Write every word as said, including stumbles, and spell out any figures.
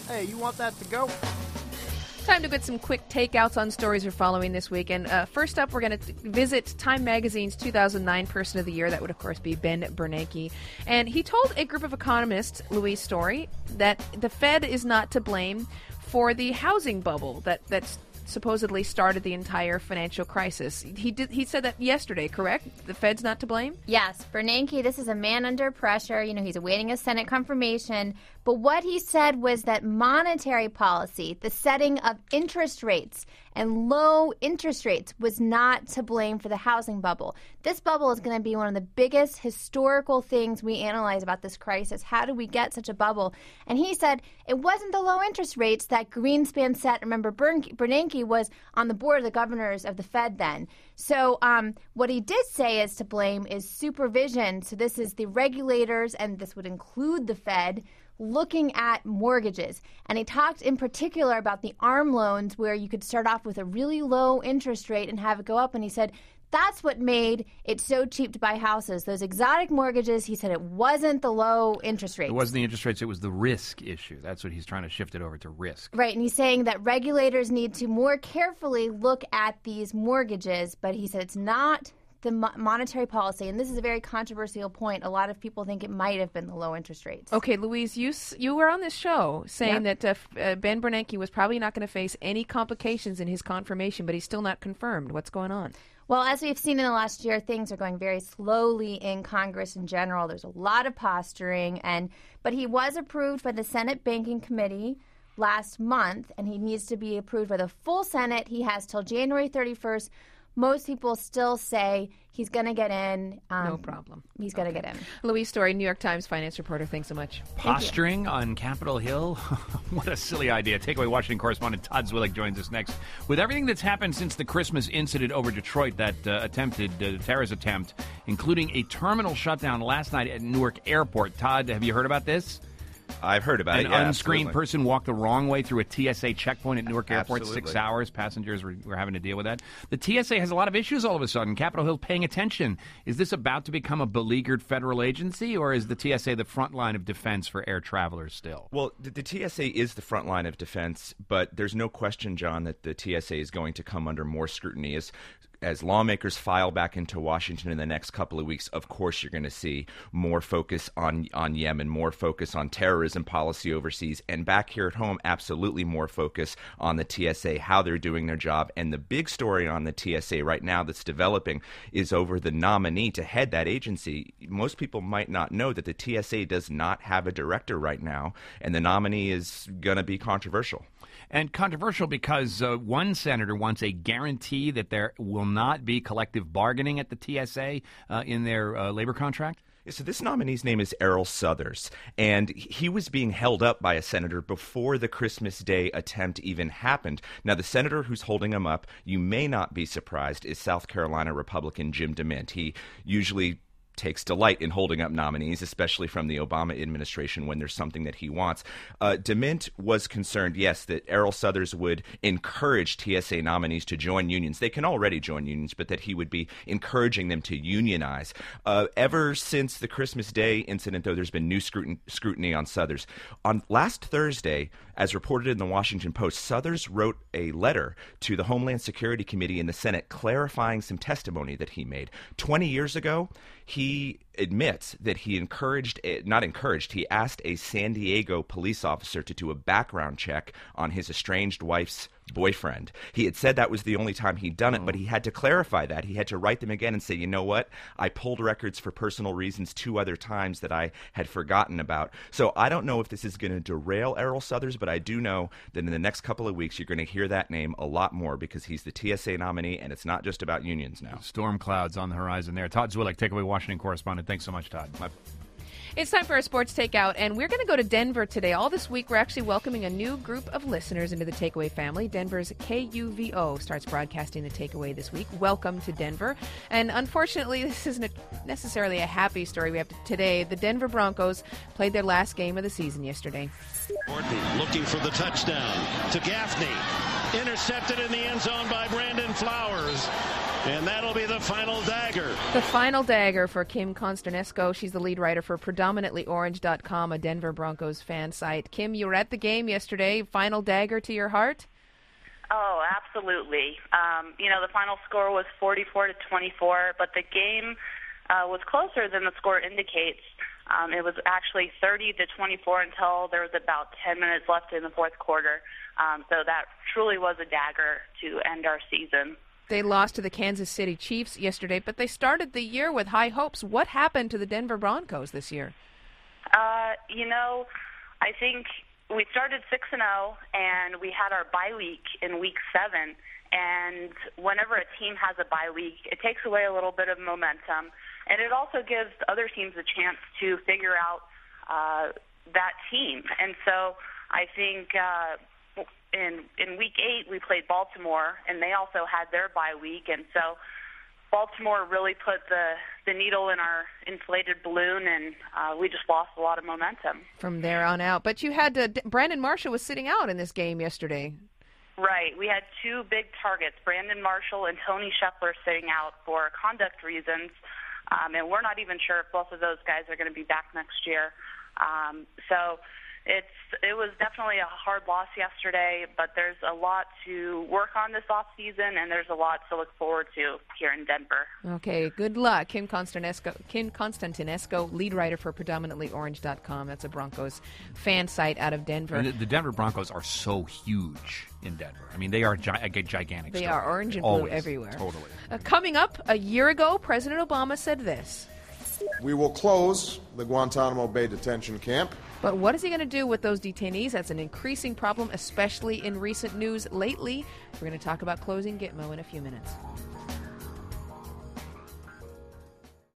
Hey, you want that to go? Time to get some quick takeouts on stories we're following this week. And uh, first up, we're going to visit Time Magazine's two thousand nine Person of the Year. That would, of course, be Ben Bernanke. And he told a group of economists, Louise Story, that the Fed is not to blame for the housing bubble that that's supposedly started the entire financial crisis. He did. He said that yesterday, correct? The Fed's not to blame? Yes. Bernanke, this is a man under pressure. You know, he's awaiting a Senate confirmation. But what he said was that monetary policy, the setting of interest rates and low interest rates, was not to blame for the housing bubble. This bubble is going to be one of the biggest historical things we analyze about this crisis. How do we get such a bubble? And he said it wasn't the low interest rates that Greenspan set. Remember, Bernanke was on the board of the governors of the Fed then. So um, what he did say is to blame is supervision. So this is the regulators, and this would include the Fed, looking at mortgages. And he talked in particular about the ARM loans, where you could start off with a really low interest rate and have it go up. And he said that's what made it so cheap to buy houses. Those exotic mortgages, he said it wasn't the low interest rates. It wasn't the interest rates, it was the risk issue. That's what he's trying to shift it over to risk. Right, and he's saying that regulators need to more carefully look at these mortgages, but he said it's not the mo- monetary policy, and this is a very controversial point. A lot of people think it might have been the low interest rates. Okay, Louise, you you were on this show saying Yep. that uh, uh, Ben Bernanke was probably not going to face any complications in his confirmation, but he's still not confirmed. What's going on? Well, as we've seen in the last year, things are going very slowly in Congress in general. There's a lot of posturing, and but he was approved by the Senate Banking Committee last month, and he needs to be approved by the full Senate. He has till January thirty-first. Most people still say he's going to get in. Um, No problem. He's going to Okay. get in. Louise Story, New York Times finance reporter. Thanks so much. Posturing on Capitol Hill? What a silly idea. Takeaway Washington correspondent Todd Zwillig joins us next. With everything that's happened since the Christmas incident over Detroit, that uh, attempted uh, terrorist attempt, including a terminal shutdown last night at Newark Airport. Todd, have you heard about this? I've heard about An it. Yeah, unscreened absolutely. person walked the wrong way through a T S A checkpoint at Newark Airport. Absolutely. Six hours. Passengers were, were having to deal with that. The T S A has a lot of issues all of a sudden. Capitol Hill paying attention. Is this about to become a beleaguered federal agency, or is the T S A the front line of defense for air travelers still? Well, the, the T S A is the front line of defense, but there's no question, John, that the T S A is going to come under more scrutiny as as lawmakers file back into Washington in the next couple of weeks. Of course, you're going to see more focus on on Yemen, more focus on terrorism policy overseas, and back here at home, absolutely more focus on the T S A, how they're doing their job. And the big story on the T S A right now that's developing is over the nominee to head that agency. Most people might not know that the T S A does not have a director right now, and the nominee is going to be controversial. And controversial because uh, one senator wants a guarantee that there will not be collective bargaining at the T S A uh, in their uh, labor contract. So this nominee's name is Errol Southers, and he was being held up by a senator before the Christmas Day attempt even happened. Now, the senator who's holding him up, you may not be surprised, is South Carolina Republican Jim DeMint. He usually takes delight in holding up nominees, especially from the Obama administration when there's something that he wants. Uh, DeMint was concerned, yes, that Errol Southers would encourage T S A nominees to join unions. They can already join unions, but that he would be encouraging them to unionize. Uh, ever since the Christmas Day incident, though, there's been new scrutin- scrutiny on Southers. On last Thursday, as reported in the Washington Post, Southers wrote a letter to the Homeland Security Committee in the Senate clarifying some testimony that he made. Twenty years ago, he admits that he encouraged, not encouraged, he asked a San Diego police officer to do a background check on his estranged wife's boyfriend. He had said that was the only time he'd done it, but he had to clarify that. He had to write them again and say, you know what? I pulled records for personal reasons two other times that I had forgotten about. So I don't know if this is going to derail Errol Southers, but I do know that in the next couple of weeks, you're going to hear that name a lot more because he's the T S A nominee, and it's not just about unions now. Storm clouds on the horizon there. Todd Zwillig, Takeaway Washington correspondent. Thanks so much, Todd. My- It's time for a sports takeout, and we're going to go to Denver today. All this week, we're actually welcoming a new group of listeners into the Takeaway family. Denver's K U V O starts broadcasting the Takeaway this week. Welcome to Denver. And unfortunately, this isn't necessarily a happy story we have today. The Denver Broncos played their last game of the season yesterday. Orton looking for the touchdown to Gaffney. Intercepted in the end zone by Brandon Flowers. And that'll be the final dagger. The final dagger for Kim Consternesco. She's the lead writer for predominantly orange dot com, a Denver Broncos fan site. Kim, you were at the game yesterday. Final dagger to your heart? Oh, absolutely. Um, you know, the final score was forty-four to twenty-four, but the game uh, was closer than the score indicates. Um, it was actually thirty to twenty-four until there was about ten minutes left in the fourth quarter. Um, so that truly was a dagger to end our season. They lost to the Kansas City Chiefs yesterday, but they started the year with high hopes. What happened to the Denver Broncos this year? Uh, you know, I think we started six and oh, and we had our bye week in week seven. And whenever a team has a bye week, it takes away a little bit of momentum. And it also gives other teams a chance to figure out uh, that team. And so I think uh, in in week eight we played Baltimore, and they also had their bye week. And so Baltimore really put the, the needle in our inflated balloon, and uh, we just lost a lot of momentum. From there on out. But you had to, Brandon Marshall was sitting out in this game yesterday. Right. We had two big targets, Brandon Marshall and Tony Scheffler, sitting out for conduct reasons. Um, and we're not even sure if both of those guys are going to be back next year. Um, so it's it was definitely a hard loss yesterday, but there's a lot to work on this off season, and there's a lot to look forward to here in Denver. Okay, good luck. Kim Constantinesco, Kim Constantinesco, lead writer for predominantly orange dot com. That's a Broncos fan site out of Denver. And the, the Denver Broncos are so huge in Denver. I mean, they are gi- a gigantic. They story. are orange and blue Always. everywhere. Totally. Uh, coming up, a year ago, President Obama said this. We will close the Guantanamo Bay detention camp. But what is he going to do with those detainees? That's an increasing problem, especially in recent news lately. We're going to talk about closing Gitmo in a few minutes.